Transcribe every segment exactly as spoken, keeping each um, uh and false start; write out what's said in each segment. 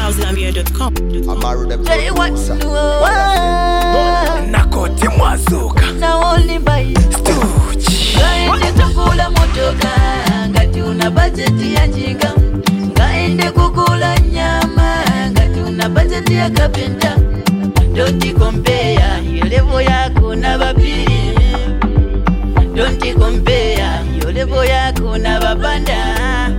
house gambia dot com. I'm married them. Tell you what to do. Nakoti mwazuka Na only by Stooch Ngaende kukula motoka ngati una budget ya njinga. Ngaende kukula nyama ngati una budget ya kapenta. Don't compare your level yako na bapiri. Don't compare your level yako na babanda.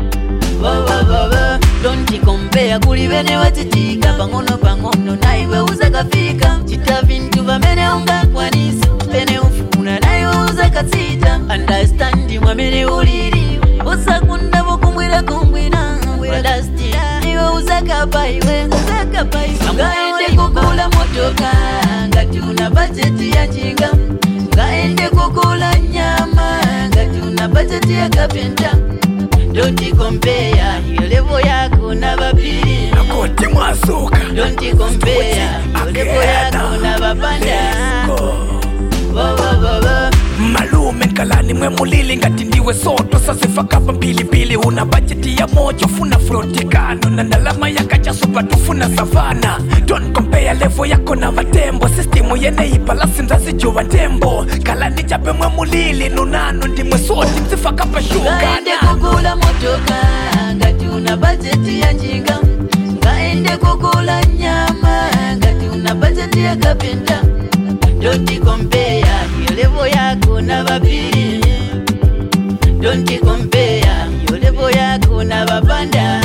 Don't compare kuli bene watitika pangono pangono na iwe uzakafika. Chita vintu vamene ungakwanisa bene ufuna na iwe uzakatsita. Understand mwamene uliri usakunda bokumwira kumwira lasti iwe uzakapa iwe uzakapa iwe. Ngaende kukula motoka ngati una budget ya njinga. Ngaende kukula nyama ngati una budget ya kapenta. Don't compare your level yako na bapiri. Nakoti mwazuka Don't compare your level yako na babanda. Malume nkalani mwe mulili ngati ndiwe soto. Sasa fakapa pilipili una budget ya mojo. Funa frotikano na ndalama ya kachaso patufuna savana. Don't compare level yako na vatembo. Systemu yene ipalasi mzazi juwa tembo. Kalani jabe mwe mulili nunano ndimwe soti mzifakapa shuka. Ngaende kukula motoka ngati una budget ya njinga. Ngaende kukula nyama ngati una budget ya kapenta. Don't compare your level yako na bapiri. Don't compare your level yako na babanda.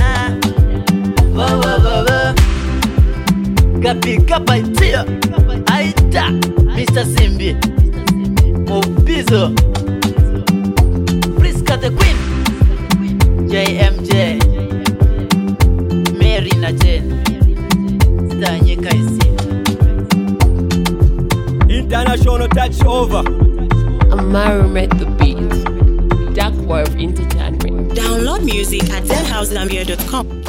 Kapi kapa itia Aita Mister Simbi Mobizo Friska the Queen J M J Mary na Jen Stanye Kaisi International touch over. Amaru made the beat. Dark Wave Entertainment. Download music at zen house gambia dot com.